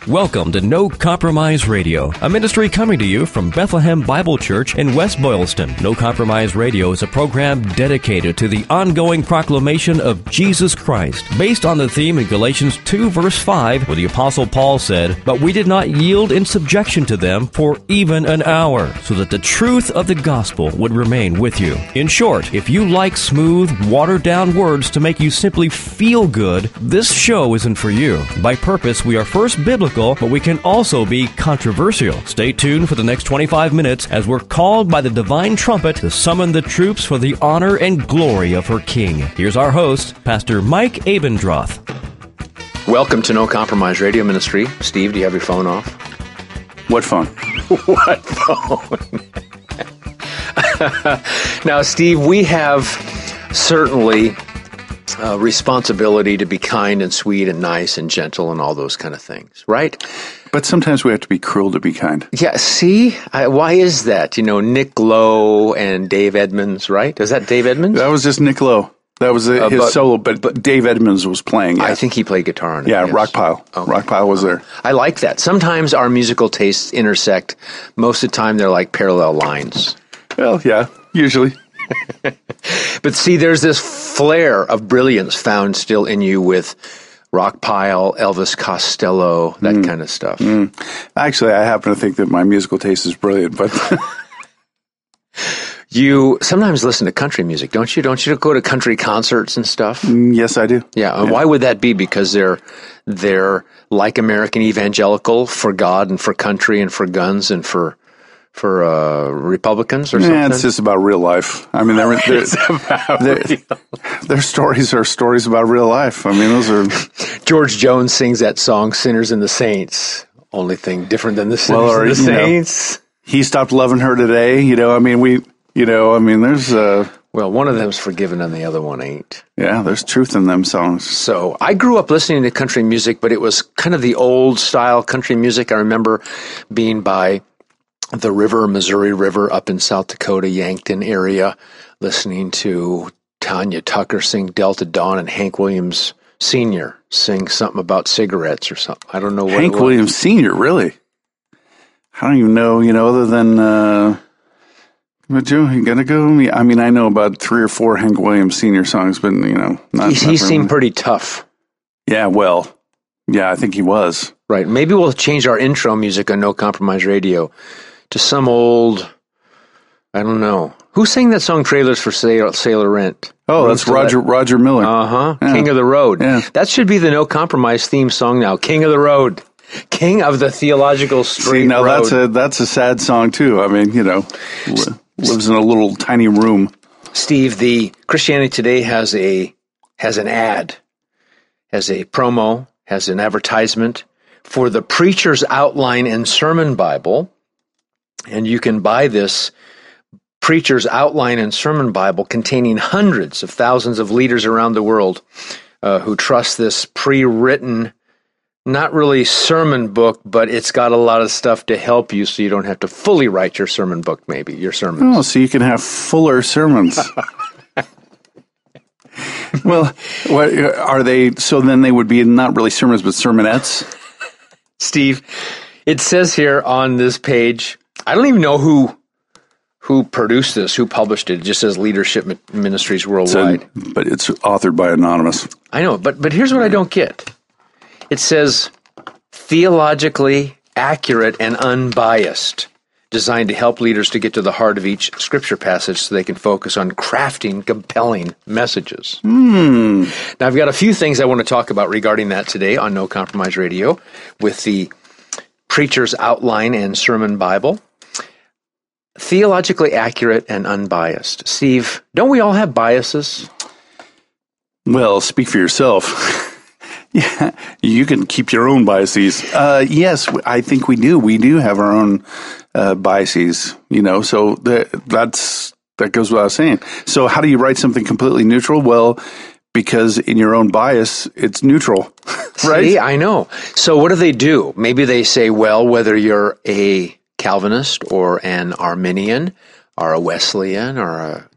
Welcome to No Compromise Radio, a ministry coming to you from Bethlehem Bible Church in West Boylston. No Compromise Radio is a program dedicated to the ongoing proclamation of Jesus Christ, based on the theme in Galatians 2, verse 5, where the Apostle Paul said, "But we did not yield in subjection to them for even an hour, so that the truth of the gospel would remain with you." In short, if you like smooth, watered-down words to make you simply feel good, this show isn't for you. By purpose, we are first biblical, but we can also be controversial. Stay tuned for the next 25 minutes as we're called by the divine trumpet to summon the troops for the honor and glory of her King. Here's our host, Pastor Mike Abendroth. Welcome to No Compromise Radio Ministry. Steve, do you have your phone off? What phone? What phone? Now, Steve, we have certainly responsibility to be kind and sweet and nice and gentle and all those kind of things, right? But sometimes we have to be cruel to be kind. Yeah, see? Why is that? You know, Nick Lowe and Dave Edmunds, right? Is that Dave Edmunds? That was just Nick Lowe. That was his solo, but Dave Edmunds was playing. Yeah. I think he played guitar on it. Yeah, yes. Rockpile. Oh. Rockpile was there. I like that. Sometimes our musical tastes intersect. Most of the time, they're like parallel lines. Well, yeah, usually. But see, there's this flare of brilliance found still in you with Rockpile, Elvis Costello, that kind of stuff. Actually, I happen to think that my musical taste is brilliant, but You sometimes listen to country music, don't you? Don't you go to country concerts and stuff? yes, I do. Yeah, and why would that be? Because they're like American evangelical for God and for country and for guns and for Republicans or something? Yeah, it's just about real life. I mean, their stories are stories about real life. I mean, those are... George Jones sings that song, Sinners and the Saints. Only thing different than the Sinners and the Saints. He stopped loving her today. There's... Well, one of them's forgiven and the other one ain't. Yeah, there's truth in them songs. So I grew up listening to country music, but it was kind of the old style country music. I remember being by the river, Missouri River, up in South Dakota, Yankton area, listening to Tanya Tucker sing Delta Dawn and Hank Williams Sr. sing something about cigarettes or something. I don't know what Hank Williams Sr., really? I don't even know, other than, but Joe, you gotta go? I mean, I know about 3 or 4 Hank Williams Sr. songs, but, He seemed pretty tough. Yeah, well, yeah, I think he was. Right. Maybe we'll change our intro music on No Compromise Radio to some old, I don't know. Who sang that song, Trailers for Sailor Rent? Oh, that's Roger Miller. Uh-huh. Yeah. King of the Road. Yeah. That should be the No Compromise theme song now. King of the Road. King of the theological straight See, now road. that's a sad song, too. I mean, lives in a little tiny room. Steve, the Christianity Today has an ad, has a promo, has an advertisement for the Preacher's Outline and Sermon Bible. And you can buy this Preacher's Outline and Sermon Bible containing hundreds of thousands of leaders around the world who trust this pre-written, not really sermon book, but it's got a lot of stuff to help you so you don't have to fully write your sermon book, maybe, your sermons. Oh, so you can have fuller sermons. Well, what are they? So then they would be not really sermons, but sermonettes? Steve, it says here on this page, I don't even know who produced this, who published it. It just says Leadership Ministries Worldwide. But it's authored by Anonymous. I know, but here's what I don't get. It says theologically accurate and unbiased, designed to help leaders to get to the heart of each scripture passage so they can focus on crafting compelling messages. Now, I've got a few things I want to talk about regarding that today on No Compromise Radio with the Preacher's Outline and Sermon Bible. Theologically accurate and unbiased. Steve, don't we all have biases? Well, speak for yourself. Yeah, you can keep your own biases. Yes, I think we do. We do have our own biases, so that goes without saying. So how do you write something completely neutral? Well, because in your own bias, it's neutral, right? See, I know. So what do? Maybe they say, well, whether you're a Calvinist or an Arminian or a Wesleyan or a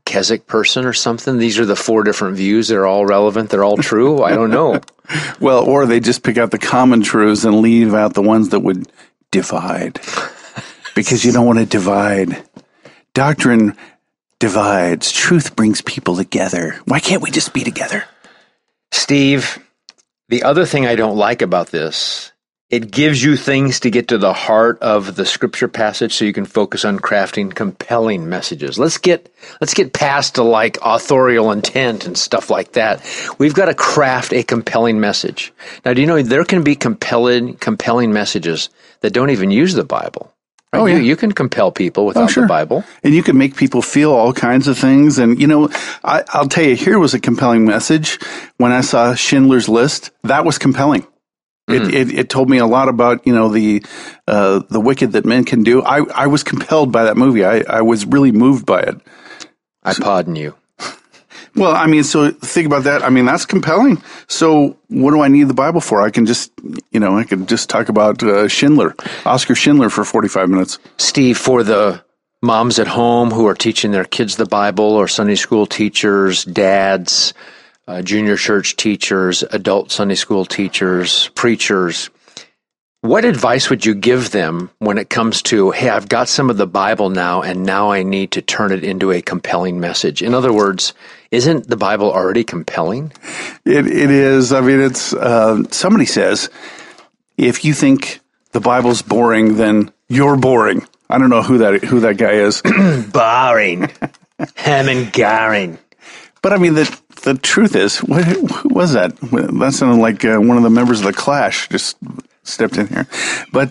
Keswick person or something? These are the 4 different views. They're all relevant. They're all true. I don't know. Well, or they just pick out the common truths and leave out the ones that would divide. Because you don't want to divide. Doctrine divides. Truth brings people together. Why can't we just be together? Steve, the other thing I don't like about this, it gives you things to get to the heart of the scripture passage so you can focus on crafting compelling messages. Let's get past the like authorial intent and stuff like that. We've got to craft a compelling message. Now, do you know there can be compelling messages that don't even use the Bible? Right? Oh, yeah. You can compel people without the Bible. And you can make people feel all kinds of things. And, I'll tell you, here was a compelling message. When I saw Schindler's List, that was compelling. It told me a lot about, the wicked that men can do. I was compelled by that movie. I was really moved by it. I pardon you. Well, so think about that. That's compelling. So what do I need the Bible for? I can just, I could just talk about Oscar Schindler for 45 minutes. Steve, for the moms at home who are teaching their kids the Bible, or Sunday school teachers, dads, junior church teachers, adult Sunday school teachers, preachers, what advice would you give them when it comes to, hey, I've got some of the Bible now, and now I need to turn it into a compelling message? In other words, isn't the Bible already compelling? It is. It's somebody says, if you think the Bible's boring, then you're boring. I don't know who that guy is. Boring. Hammond Garing. But the truth is, who was that? That sounded like one of the members of the Clash just stepped in here. But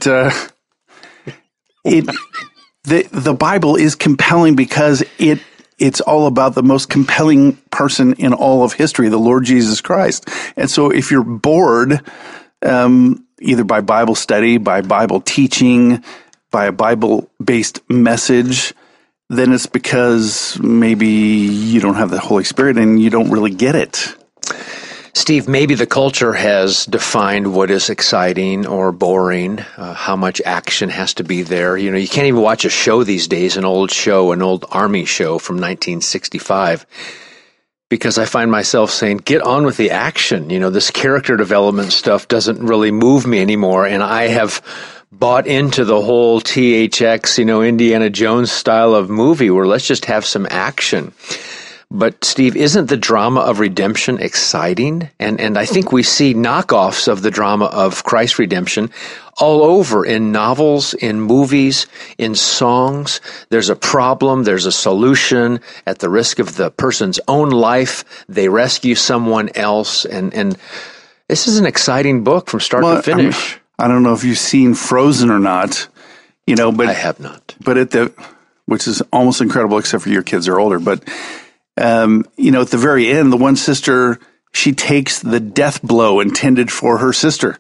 the Bible is compelling because it's all about the most compelling person in all of history, the Lord Jesus Christ. And so if you're bored, either by Bible study, by Bible teaching, by a Bible-based message, then it's because maybe you don't have the Holy Spirit and you don't really get it. Steve, maybe the culture has defined what is exciting or boring, how much action has to be there. You can't even watch a show these days, an old Army show from 1965, because I find myself saying, get on with the action. This character development stuff doesn't really move me anymore, and I have bought into the whole THX, Indiana Jones style of movie where let's just have some action. But Steve, isn't the drama of redemption exciting? And I think we see knockoffs of the drama of Christ's redemption all over in novels, in movies, in songs. There's a problem, there's a solution. At the risk of the person's own life, they rescue someone else. And this is an exciting book from start to finish. I don't know if you've seen Frozen or not, but I have not. But which is almost incredible, except for your kids are older. But at the very end, the one sister, she takes the death blow intended for her sister,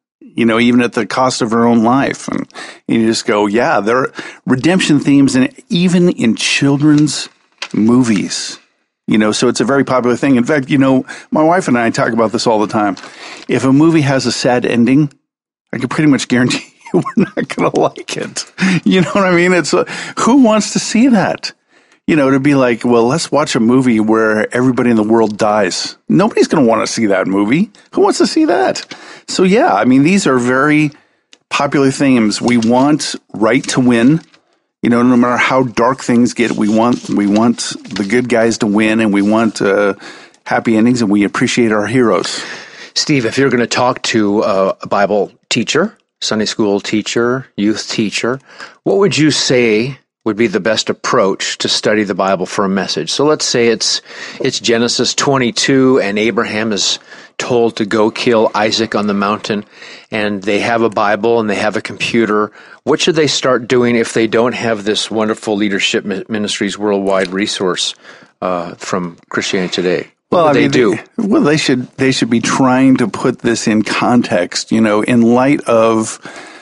even at the cost of her own life. And you just go, yeah, there are redemption themes, and even in children's movies. So it's a very popular thing. In fact, my wife and I talk about this all the time. If a movie has a sad ending, I can pretty much guarantee you we're not going to like it. You know what I mean? It's who wants to see that? To be like, well, let's watch a movie where everybody in the world dies. Nobody's going to want to see that movie. Who wants to see that? So, yeah, these are very popular themes. We want right to win. No matter how dark things get, we want the good guys to win, and we want happy endings, and we appreciate our heroes. Steve, if you're going to talk to a Bible teacher, Sunday school teacher, youth teacher, what would you say would be the best approach to study the Bible for a message? So let's say it's Genesis 22 and Abraham is told to go kill Isaac on the mountain, and they have a Bible and they have a computer. What should they start doing if they don't have this wonderful Leadership Ministries worldwide resource from Christianity Today? What would they do? They should be trying to put this in context, in light of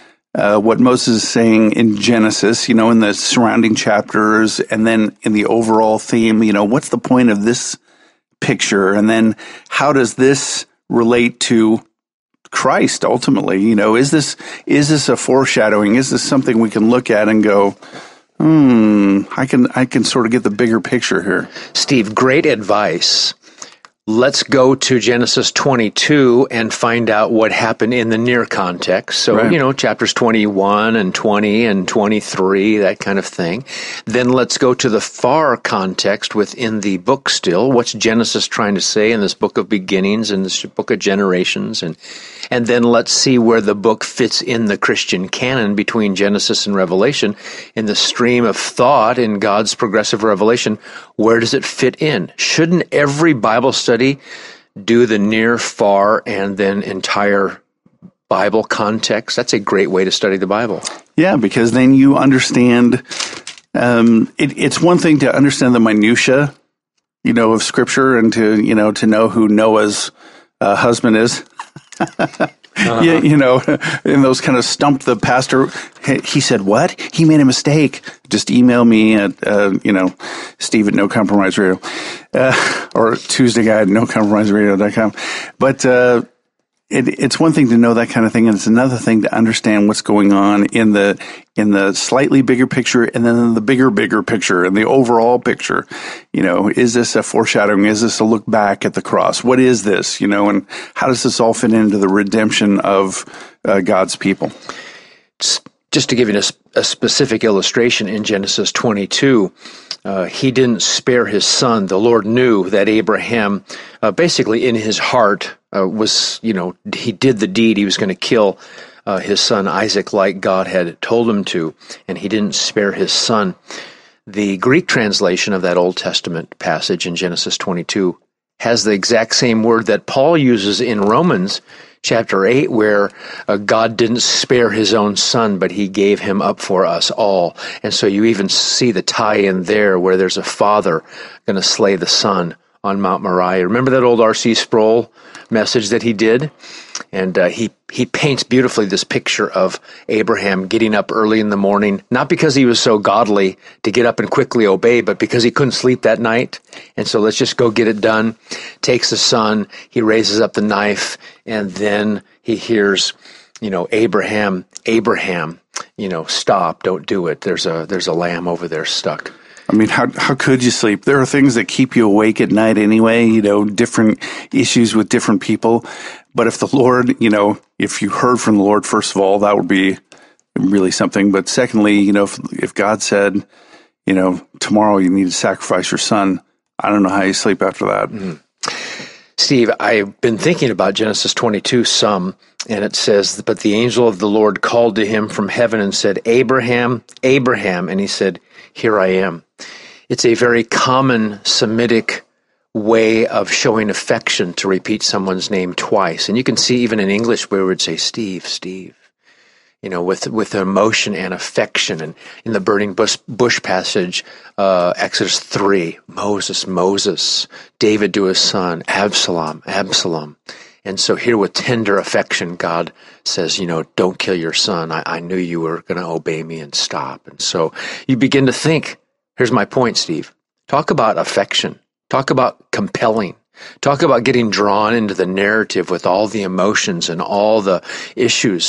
what Moses is saying in Genesis, in the surrounding chapters, and then in the overall theme, what's the point of this picture? And then how does this relate to Christ ultimately? Is this a foreshadowing? Is this something we can look at and go, I can sort of get the bigger picture here. Steve, great advice. Let's go to Genesis 22 and find out what happened in the near context. So, Right. Chapters 21 and 20 and 23, that kind of thing. Then let's go to the far context within the book still. What's Genesis trying to say in this book of beginnings and this book of generations? And then let's see where the book fits in the Christian canon between Genesis and Revelation. In the stream of thought in God's progressive revelation, where does it fit in? Shouldn't every Bible study do the near, far, and then entire Bible context? That's a great way to study the Bible. Yeah, because then you understand, it's one thing to understand the minutia, of Scripture and to know who Noah's husband is. Yeah, and those kind of stump the pastor. He said, what? He made a mistake. Just email me at, Steve at No Compromise Radio, or Tuesday guy at NoCompromiseRadio.com. But, it's one thing to know that kind of thing, and it's another thing to understand what's going on in the slightly bigger picture, and then in the bigger picture, and the overall picture. Is this a foreshadowing? Is this a look back at the cross? What is this? And how does this all fit into the redemption of God's people? Just to give you a specific illustration, in Genesis 22, he didn't spare his son. The Lord knew that Abraham, basically in his heart, he did the deed. He was going to kill his son Isaac like God had told him to, and he didn't spare his son. The Greek translation of that Old Testament passage in Genesis 22 has the exact same word that Paul uses in Romans chapter 8, where God didn't spare his own son, but he gave him up for us all. And so you even see the tie-in there where there's a father going to slay the son on Mount Moriah. Remember that old R.C. Sproul message that he did? And he paints beautifully this picture of Abraham getting up early in the morning, not because he was so godly to get up and quickly obey, but because he couldn't sleep that night. And so let's just go get it done. Takes the son, he raises up the knife, and then he hears, Abraham, stop, don't do it. There's a lamb over there stuck. I mean, how could you sleep? There are things that keep you awake at night anyway, different issues with different people. But if the Lord, if you heard from the Lord, first of all, that would be really something. But secondly, if God said, tomorrow you need to sacrifice your son, I don't know how you sleep after that. Mm-hmm. Steve, I've been thinking about Genesis 22 some, and it says, but the angel of the Lord called to him from heaven and said, Abraham, Abraham. And he said, here I am. It's a very common Semitic way of showing affection to repeat someone's name twice. And you can see even in English where we would say, Steve, with emotion and affection. And in the burning bush passage, Exodus 3, Moses, David to his son, Absalom. And so here with tender affection, God says, don't kill your son. I knew you were going to obey me and stop. And so you begin to think, here's my point, Steve. Talk about affection. Talk about compelling. Talk about getting drawn into the narrative with all the emotions and all the issues.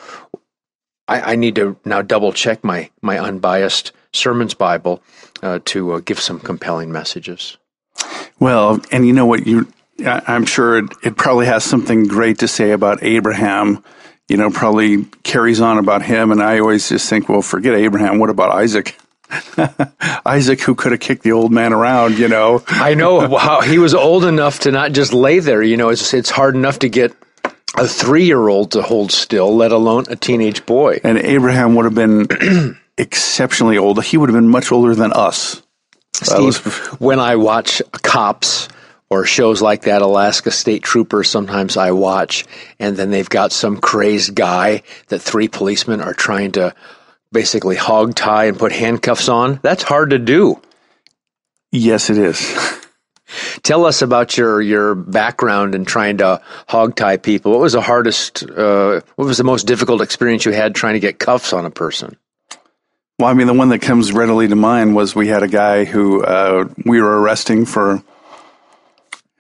I need to now double check my unbiased Sermons Bible to give some compelling messages. Well, and you know what, I'm sure it probably has something great to say about Abraham, probably carries on about him. And I always just think, well, forget Abraham. What about Isaac? Isaac, who could have kicked the old man around, I know how he was old enough to not just lay there. It's hard enough to get a 3-year-old to hold still, let alone a teenage boy. And Abraham would have been exceptionally old. He would have been much older than us. Steve, when I watch Cops or shows like that, Alaska State Troopers, sometimes I watch, and then they've got some crazed guy that 3 policemen are trying to basically hog tie and put handcuffs on. That's hard to do. Yes, it is. Tell us about your background in trying to hog tie people. What was the most difficult experience you had trying to get cuffs on a person? Well, I mean, the one that comes readily to mind was we had a guy who we were arresting for,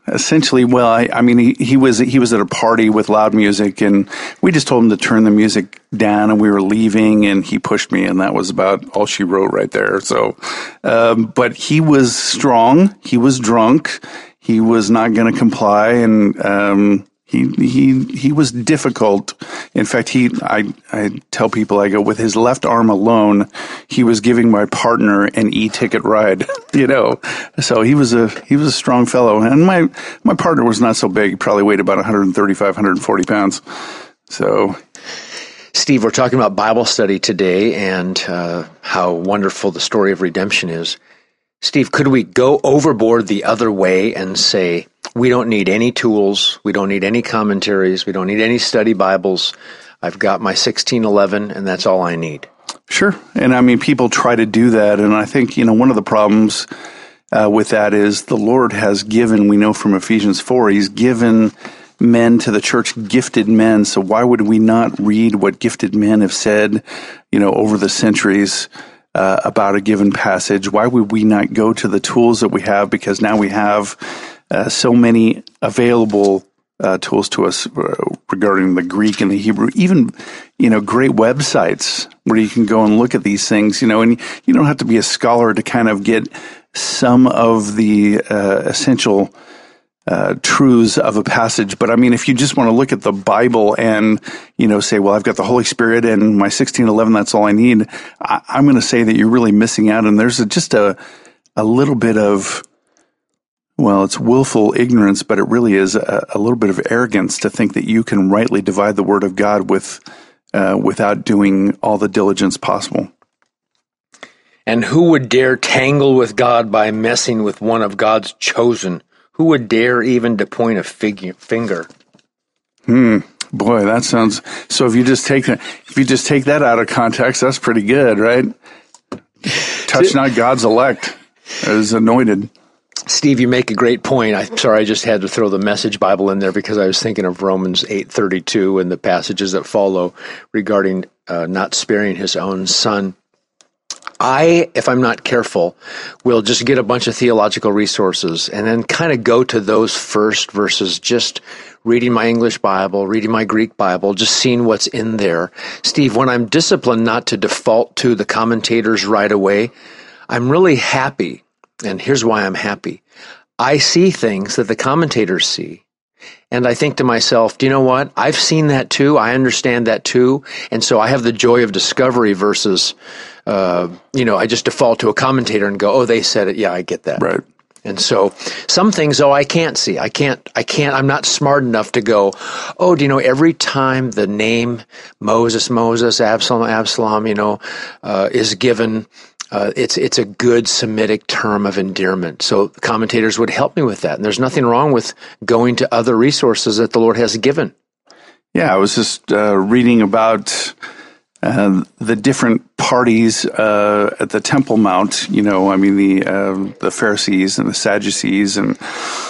Essentially, well, I mean, he was at a party with loud music, and we just told him to turn the music down, and we were leaving, and he pushed me, and that was about all she wrote right there. So, but he was strong. He was drunk. He was not going to comply, and he was difficult. In fact, I tell people, I go, with his left arm alone, he was giving my partner an e-ticket ride, So he was a strong fellow. And my partner was not so big. He probably weighed about 135, 140 pounds. So, Steve, we're talking about Bible study today and how wonderful the story of redemption is. Steve, could we go overboard the other way and say, we don't need any tools, we don't need any commentaries, we don't need any study Bibles. I've got my 1611, and that's all I need. Sure. And I mean, people try to do that. And I think, one of the problems with that is the Lord has given, we know from Ephesians 4, he's given men to the church, gifted men. So why would we not read what gifted men have said, over the centuries about a given passage? Why would we not go to the tools that we have? Because now we have so many available tools to us regarding the Greek and the Hebrew, even, great websites where you can go and look at these things, and you don't have to be a scholar to kind of get some of the essential truths of a passage. But I mean, if you just want to look at the Bible and, say, well, I've got the Holy Spirit and my 1611, that's all I need, I'm going to say that you're really missing out. And there's just a little bit of, well, it's willful ignorance, but it really is a little bit of arrogance to think that you can rightly divide the Word of God without doing all the diligence possible. And who would dare tangle with God by messing with one of God's chosen? Who would dare even to point a finger? Boy, that sounds. So if you just take that out of context, that's pretty good, right? Touch not God's elect, as anointed. Steve, you make a great point. I'm sorry, I just had to throw the Message Bible in there because I was thinking of Romans 8:32 and the passages that follow regarding not sparing his own son. If I'm not careful, will just get a bunch of theological resources and then kind of go to those first versus just reading my English Bible, reading my Greek Bible, just seeing what's in there. Steve, when I'm disciplined not to default to the commentators right away, I'm really happy. And here's why I'm happy. I see things that the commentators see. And I think to myself, do you know what? I've seen that too. I understand that too. And so I have the joy of discovery versus, I just default to a commentator and go, oh, they said it. Yeah, I get that. Right. And so some things, I can't see. I'm not smart enough to go, oh, do you know, every time the name Moses, Absalom, is given, it's a good Semitic term of endearment. So commentators would help me with that. And there's nothing wrong with going to other resources that the Lord has given. Yeah, I was just reading about the different parties at the Temple Mount. The Pharisees and the Sadducees and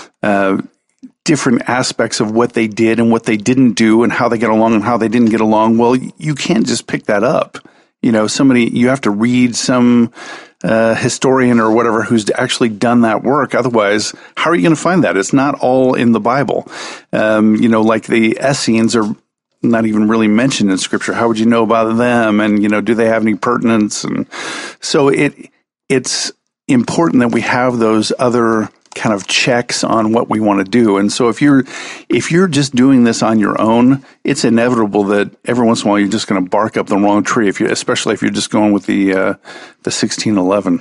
different aspects of what they did and what they didn't do and how they get along and how they didn't get along. Well, you can't just pick that up. You have to read some historian or whatever who's actually done that work. Otherwise, how are you going to find that? It's not all in the Bible. Like the Essenes are not even really mentioned in Scripture. How would you know about them? And, do they have any pertinence? And so it's important that we have those other kind of checks on what we want to do. And so if you're just doing this on your own, it's inevitable that every once in a while you're just going to bark up the wrong tree, especially if you're just going with the 1611.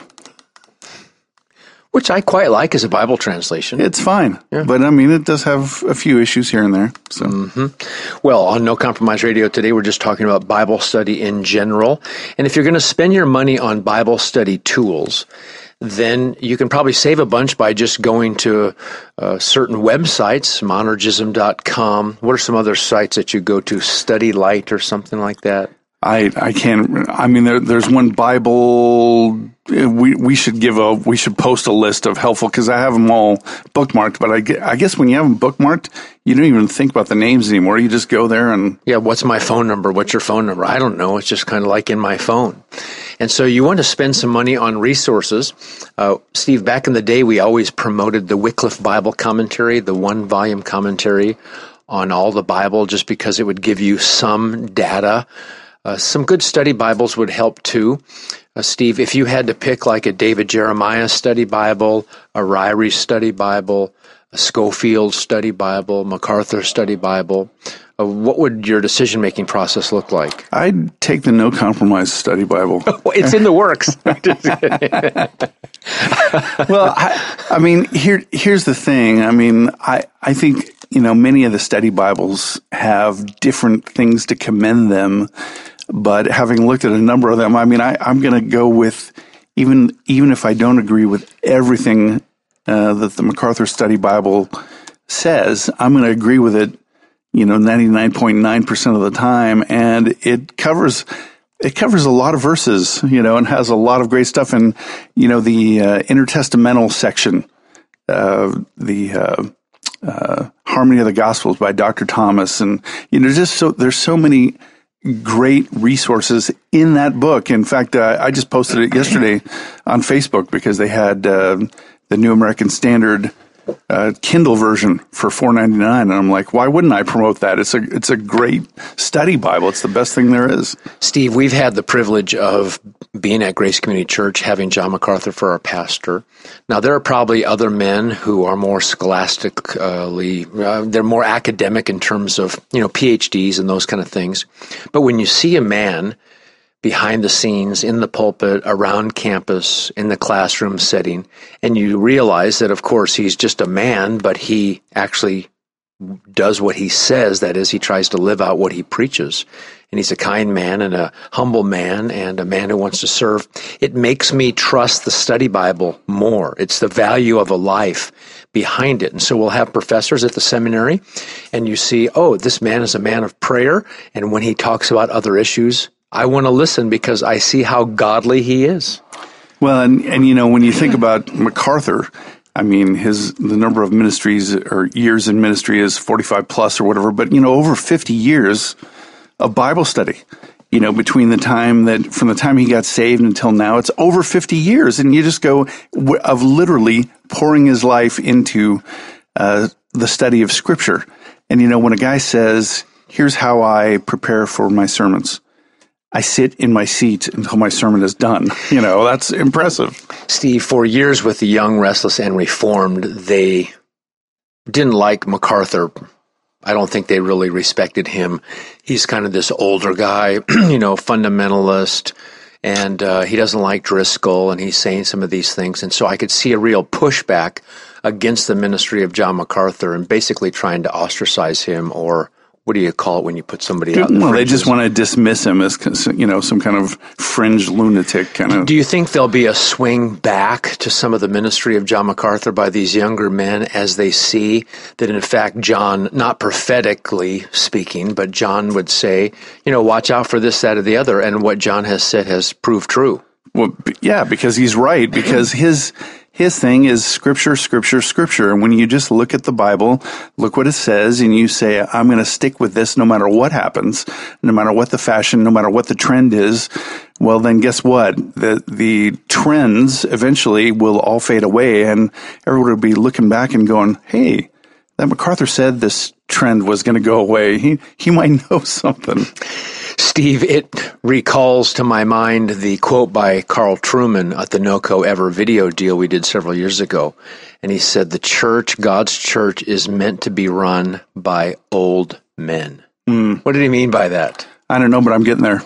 Which I quite like as a Bible translation. It's fine. Yeah. But it does have a few issues here and there. So, Well, on No Compromise Radio today, we're just talking about Bible study in general. And if you're going to spend your money on Bible study tools, then you can probably save a bunch by just going to certain websites, monergism.com. What are some other sites that you go to? Study Light or something like that? I can't. There's one Bible. We should post a list of helpful, because I have them all bookmarked. But I guess when you have them bookmarked, you don't even think about the names anymore. You just go there and what's my phone number? What's your phone number? I don't know. It's just kind of like in my phone. And so you want to spend some money on resources. Steve, back in the day, we always promoted the Wycliffe Bible Commentary, the 1-volume commentary on all the Bible, just because it would give you some data. Some good study Bibles would help too. Steve, if you had to pick like a David Jeremiah study Bible, a Ryrie study Bible, a Schofield study Bible, MacArthur study Bible, what would your decision-making process look like? I'd take the No Compromise study Bible. It's in the works. Well, I mean, here's the thing. I mean, I think, many of the study Bibles have different things to commend them, but having looked at a number of them, I mean, I'm going to go with, even if I don't agree with everything that the MacArthur Study Bible says, I'm going to agree with it, 99.9% of the time, and it covers a lot of verses, and has a lot of great stuff in, the intertestamental section, the Harmony of the Gospels by Dr. Thomas, and there's so many great resources in that book. In fact, I just posted it yesterday on Facebook because they had the New American Standard Kindle version for $4.99, and I'm like, why wouldn't I promote that? It's a great study Bible. It's the best thing there is. Steve, we've had the privilege of being at Grace Community Church, having John MacArthur for our pastor. Now, there are probably other men who are more scholastically, they're more academic in terms of, PhDs and those kind of things. But when you see a man behind the scenes, in the pulpit, around campus, in the classroom setting, and you realize that, of course, he's just a man, but he actually does what he says. That is, he tries to live out what he preaches. And he's a kind man and a humble man and a man who wants to serve. It makes me trust the study Bible more. It's the value of a life behind it. And so we'll have professors at the seminary, and you see, this man is a man of prayer, and when he talks about other issues, I want to listen because I see how godly he is. Well, and when you think about MacArthur, I mean, the number of ministries or years in ministry is 45 plus or whatever, but, over 50 years of Bible study, between from the time he got saved until now, it's over 50 years. And you just go of literally pouring his life into the study of Scripture. And, when a guy says, here's how I prepare for my sermons, I sit in my seat until my sermon is done. That's impressive. Steve, for years with the Young, Restless, and Reformed, they didn't like MacArthur. I don't think they really respected him. He's kind of this older guy, fundamentalist, and he doesn't like Driscoll, and he's saying some of these things. And so I could see a real pushback against the ministry of John MacArthur and basically trying to ostracize him, or what do you call it when you put somebody out? Well, they just want to dismiss him as, some kind of fringe lunatic kind of. Do you think there'll be a swing back to some of the ministry of John MacArthur by these younger men as they see that, in fact, John, not prophetically speaking, but John would say, watch out for this, that, or the other, and what John has said has proved true? Well, yeah, because he's right, because his thing is Scripture, Scripture, Scripture. And when you just look at the Bible, look what it says, and you say, I'm going to stick with this no matter what happens, no matter what the fashion, no matter what the trend is, well, then guess what? The trends eventually will all fade away, and everyone will be looking back and going, hey, that MacArthur said this trend was going to go away. He might know something. Steve, it recalls to my mind the quote by Carl Trueman at the NoCo Ever video deal we did several years ago. And he said, the church, God's church, is meant to be run by old men. What did he mean by that? I don't know, but I'm getting there.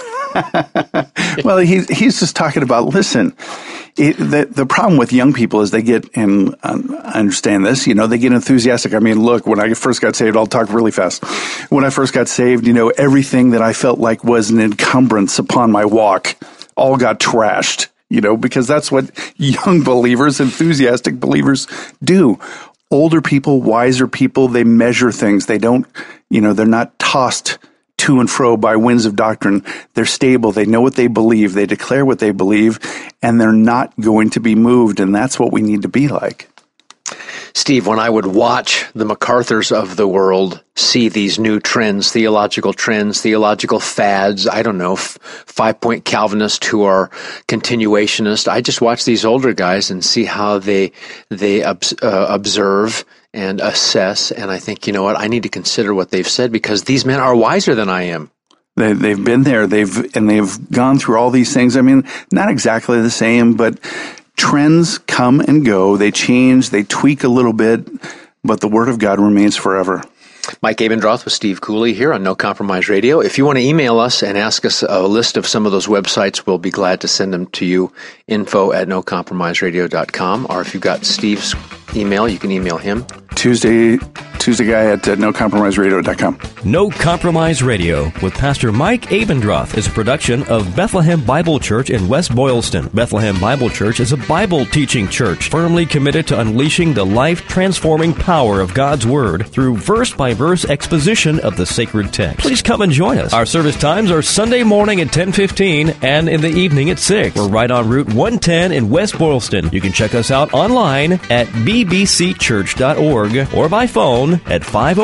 Well, he's just talking about, listen, the problem with young people is they get, and I understand this, they get enthusiastic. I mean, look, when I first got saved, I'll talk really fast. When I first got saved, everything that I felt like was an encumbrance upon my walk all got trashed, because that's what young believers, enthusiastic believers do. Older people, wiser people, they measure things. They don't, they're not tossed to and fro by winds of doctrine. They're stable. They know what they believe. They declare what they believe, and they're not going to be moved. And that's what we need to be like. Steve, when I would watch the MacArthurs of the world see these new trends, theological fads, I don't know, 5-point Calvinists who are continuationists, I just watch these older guys and see how they observe and assess, and I think, you know what, I need to consider what they've said because these men are wiser than I am. They've been there, they've gone through all these things. I mean, not exactly the same, but trends come and go. They change, they tweak a little bit, but the Word of God remains forever. Mike Abendroth with Steve Cooley here on No Compromise Radio. If you want to email us and ask us a list of some of those websites, we'll be glad to send them to you, info@nocompromiseradio.com. Or if you've got Steve's email, you can email him. Tuesday guy at nocompromiseradio.com. No Compromise Radio with Pastor Mike Abendroth is a production of Bethlehem Bible Church in West Boylston. Bethlehem Bible Church is a Bible teaching church firmly committed to unleashing the life-transforming power of God's Word through verse-by-verse exposition of the sacred text. Please come and join us. Our service times are Sunday morning at 10:15 and in the evening at 6. We're right on Route 110 in West Boylston. You can check us out online at bbcchurch.org or by phone at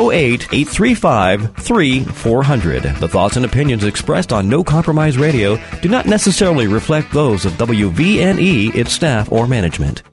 508-835-3400. The thoughts and opinions expressed on No Compromise Radio do not necessarily reflect those of WVNE, its staff, or management.